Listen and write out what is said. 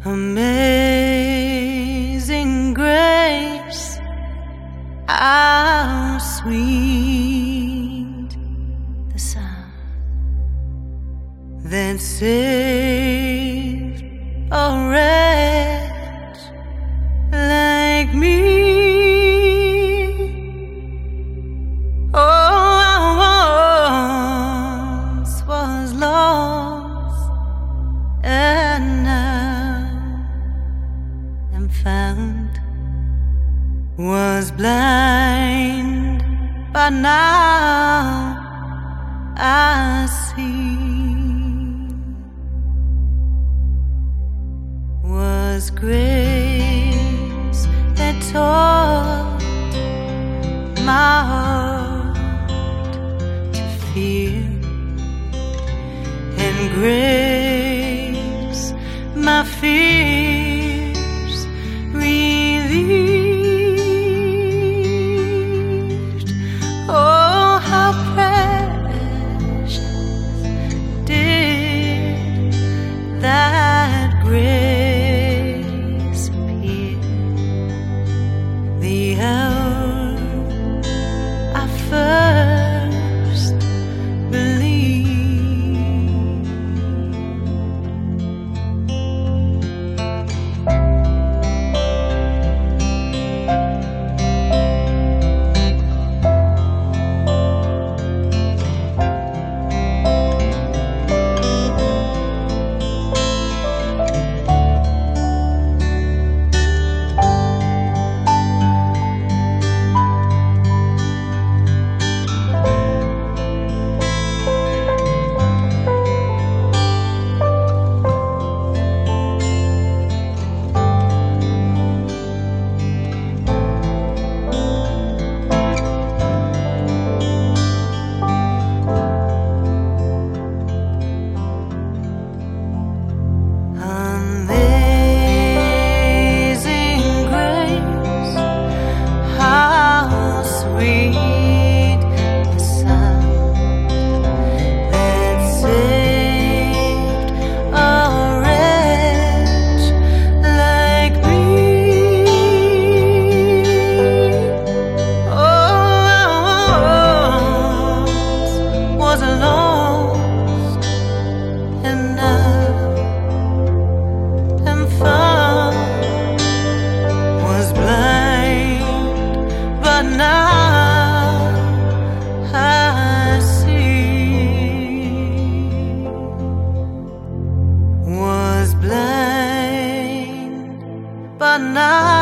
Amazing grace, how sweet the sound that saved a wretch like me. Oh, I once was lost and now am found, was blind but now I see, was grace that taught my heart to fear, and grace my fears relieved. Oh, how precious did that grace appear the hour I first believed. Was blind, but now